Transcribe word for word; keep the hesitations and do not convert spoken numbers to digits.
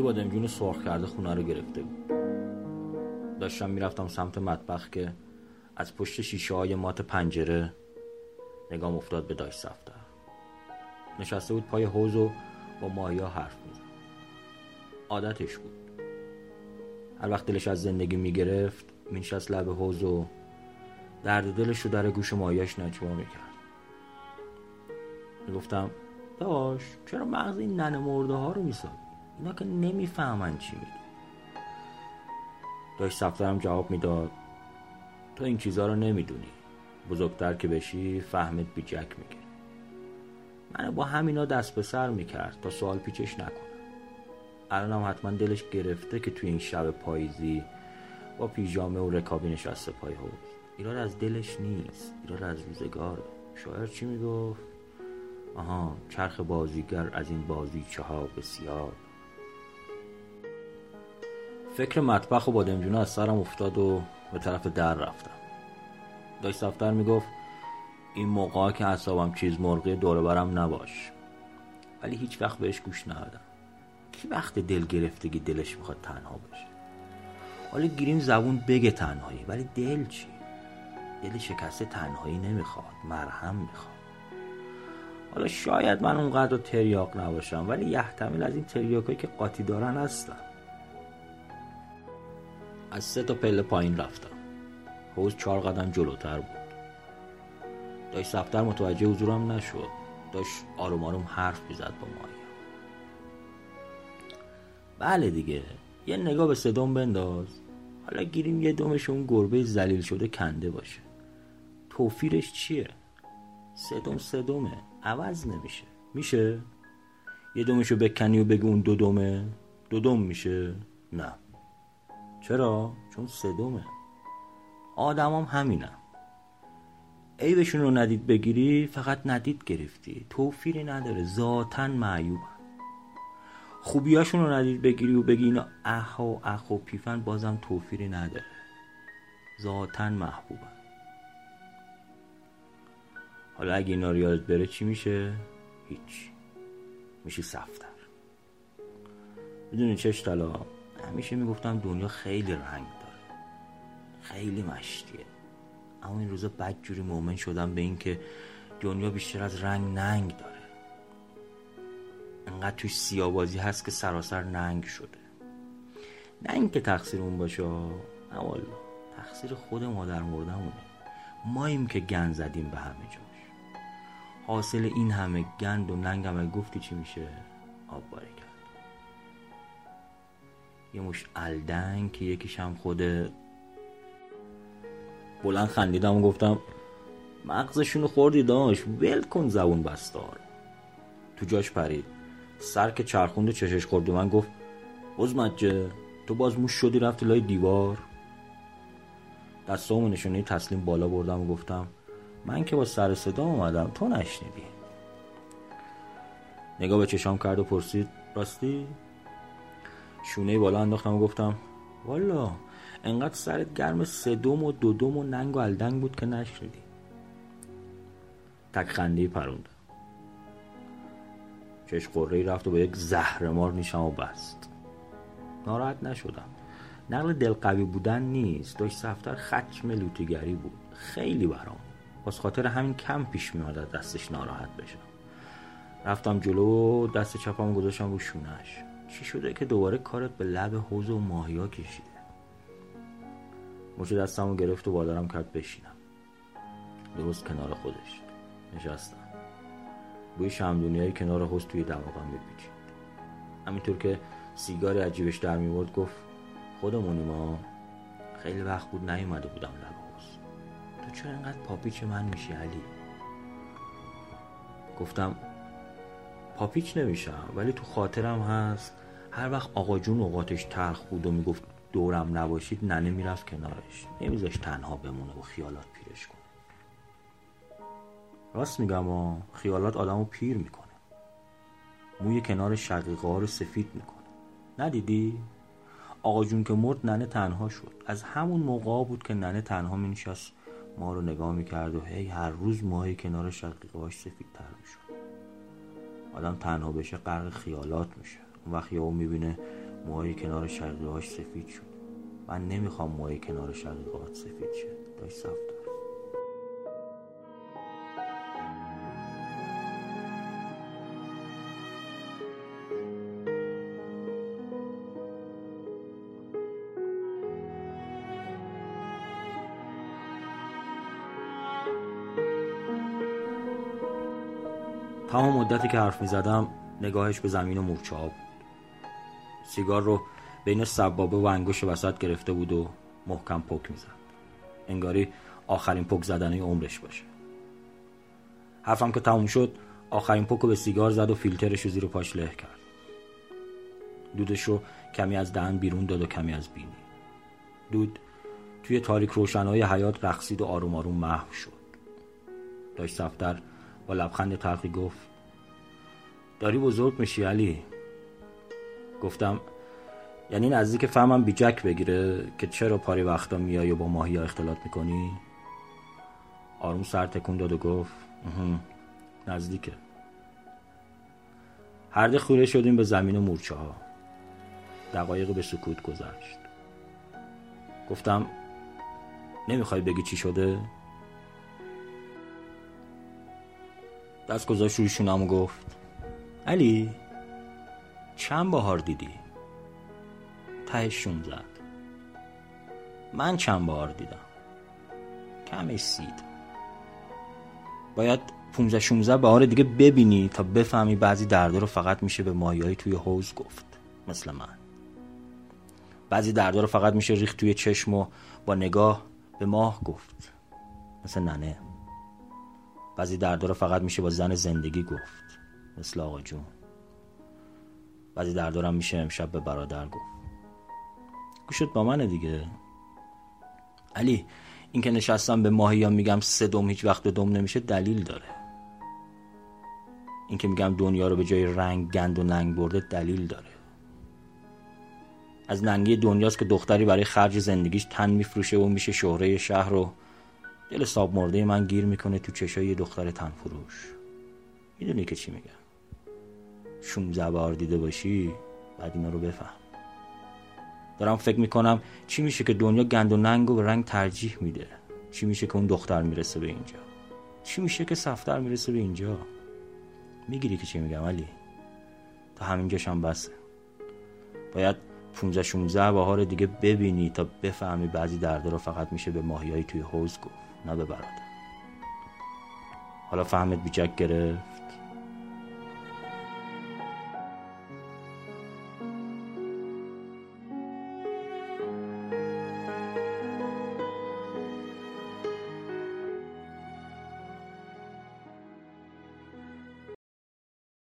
بادمجون سرخ کرده خونه رو گرفته بود. داشتم میرفتم سمت مطبخ که از پشت شیشه های مات پنجره نگام افتاد به داش صفدر. نشسته بود پای حوض و با ماهیا حرف میزد. عادتش بود. هر وقت دلش از زندگی میگرفت مینشست لب حوض و درد دلش رو در گوش ماهیاش نچوا میکرد. میگفتم داش چرا مغز این ننه مرده ها رو میسازی؟ اینا که نمیفهمن چی میگی. داش صفدرم جواب میداد تو این چیزا رو نمیدونی، بزرگتر که بشی فهمت بی جک میگیری. منو با همینا دست به سر میکرد تا سوال پیچش نکنم. الانم حتما دلش گرفته که توی این شب پاییزی با پیژامه و رکابی نشسته پای حوض. ایراد از دلش نیست، ایراد از روزگاره. شاعر چی میگفت؟ آها، چرخ بازیگر از این بازیچه ها بسیار. فکر مطبخ و بادمجونه از سرم افتاد و به طرف در رفتم. داش صفدر میگفت این موقعا که اعصابم چیز مرغی دور برم نباش. ولی هیچ وقت بهش گوش ندادم. کی وقت دل گرفتگی دلش میخواد تنها بشه؟ حالا گیریم زبون بگه تنهایی، ولی دل چی؟ دل شکسته تنهایی نمیخواد، مرهم میخواد. حالا شاید من اونقدر تریاق نباشم، ولی یحتمل از این تریاقایی که قاطی دارن هستم. از سه تا پله پایین رفتم. حوض چهار قدم جلوتر بود. داش صفدر متوجه حضورم نشد. داشت آروم آروم حرف میزد با مایا. بله دیگه، یه نگاه به صدام بنداز. حالا گیریم یه دومش اون گربه ذلیل شده کنده باشه. توفیرش چیه؟ صدام صدامه، عوض نمیشه. میشه؟ یه دومشو بکنی و بگی اون دو دومه؟ دو دوم میشه؟ نه. چرا؟ چون صدامه. آدم هم همینم. عیبشون رو ندید بگیری فقط ندید گرفتی. توفیری نداره، ذاتن معیوبن. خوبیاشون رو ندید بگیری و بگی اینا اخ و اخ و پیفن، بازم توفیری نداره، ذاتن محبوبن. حالا اگه اینا رو یادت بره چی میشه؟ هیچ. میشه صفدر. میدونی چش طلا، همیشه میگفتم دنیا خیلی رنگ داره، خیلی مشتیه. اما این روزا بدجوری مومن شدم به این که دنیا بیشتر از رنگ ننگ داره. انقدر توش سیاه‌بازی هست که سراسر ننگ شده. نه این که تقصیر اون باشه، نه والله، تقصیر خود مادر مردمونه. ماییم که گند زدیم به همه جاش. حاصل این همه گند و ننگ هم گفتی چی میشه؟ آب باره کرد. یه مش الدنگ که یکیش هم خوده. بلند خندیدم و گفتم مغزشونو خوردی داش، ول کن زبون بستار. تو جاش پرید، سر که چرخوند چشش خورد و من گفت بزمجه تو باز موش شدی رفتی لای دیوار. دستامو نشونه تسلیم بالا بردم و گفتم من که با سر صدا اومدم، تو نشنیدی. نگاه به چشام کرد و پرسید راستی؟ شونه بالا انداختم و گفتم والا انقدر سرت گرم سدوم و دودوم و ننگ و الدنگ بود که نشنیدی. تک خندی پروند. چش قره‌ای رفت و با یک زهرمار نیشم و بست. ناراحت نشدم. نقل دلقوی بودن نیست. داش صفدر خچم لوتیگری بود. خیلی برام. باز خاطر همین کم پیش میاد دستش ناراحت بشم. رفتم جلو و دست چپم گذاشتم رو شونش. چی شده که دوباره کارت به لب حوض و ماهیا کشیده؟ مچ دستمو گرفت و وادارم کرد بشینم. درست کنار خودش نشستم. بوی شمعدونیای کنار حوض توی دماغم میپیچید. همینطور که سیگار عجیبش در میورد گفت خودمونیم ها. خیلی وقت بود نیومده بودم لب حوض. تو چرا اینقدر پاپیچ من میشی علی؟ گفتم پاپیچ نمیشم، ولی تو خاطرم هست هر وقت آقا جون اوقاتش تلخ بود و میگفت دورم نباشید، ننه میرفت کنارش، نمیذاش تنها بمونه و خیالات پیرش کنه. راست میگم ها، خیالات آدمو پیر میکنه. موی کنار شقیقه ها رو سفید میکنه. ندیدی؟ آقا جون که مرد ننه تنها شد. از همون موقع بود که ننه تنها مینشست ما رو نگاه میکرد و هی هر روز موهای کنار شقیقه هاش سفیدتر میشد. آدم تنها بشه غرق خیالات میشه. اون وقت یهو میبینه موهای کنار شقیقه‌هاش سفید شد. من نمیخوام موهای کنار شقیقه‌هات سفید شه. داشت صف دار. تمام مدتی که حرف می زدم نگاهش به زمین و مورچه ها بود. سیگار رو بین سبابه و انگوش وسط گرفته بود و محکم پک می زد. انگاری آخرین پک زدنه عمرش باشه. حرفم که تموم شد آخرین پک رو به سیگار زد و فیلترش رو زیر پاش له کرد. دودش رو کمی از دهن بیرون داد و کمی از بینی. دود توی تاریک روشنهای حیاط رقصید و آروم آروم محو شد. داشت صفدر با لبخند تلخی گفت داری بزرگ میشی علی. گفتم یعنی نزدیک فهمم بیجک بگیره که چرا پاری وقتا میای و با ماهی ها اختلاط میکنی؟ آروم سر تکون داد و گفت نزدیکه. هر ده خوره شدیم به زمین و مورچه ها. دقایق به سکوت گذشت. گفتم نمیخوای بگی چی شده؟ دست گذاشت روی شونم و گفت علی چند بهار دیدی؟ تهشون زد. من چند بهار دیدم؟ کمش سید. باید پونزده شونزده بهار دیگه ببینی تا بفهمی بعضی دردا رو فقط میشه به ماهیایی توی حوض گفت، مثل من. بعضی دردا رو فقط میشه ریخت توی چشم و با نگاه به ماه گفت، مثل ننه. بعضی دردا رو فقط میشه با زن زندگی گفت، مثل آقا جون. بعضی دردا رو هم میشه امشب به برادر گفت. گوشت با منه دیگه علی. این که نشستم به ماهی ها میگم سه دم هیچ وقت دم نمیشه دلیل داره. این که میگم دنیا رو به جای رنگ گند و ننگ برده دلیل داره. از ننگی دنیاست که دختری برای خرج زندگیش تن میفروشه و میشه شهره شهر رو. دل صاب مرده من گیر میکنه تو چشای یه دختر تن فروش. میدونی که چی میگم؟ شونزده بار دیده باشی بعد اینا رو بفهم. دارم فکر میکنم چی میشه که دنیا گند و ننگ رو به رنگ ترجیح میده. چی میشه که اون دختر میرسه به اینجا. چی میشه که صفدر میرسه به اینجا. میگیری که چی میگم علی؟ تا همینجاش هم بسه. باید پونزده شونزده بهار دیگه ببینی تا بفهمی بعضی دردا رو فقط میشه به ماهیایی توی حوض گفت، نه به برادر. حالا فهمت بیجک گرفت؟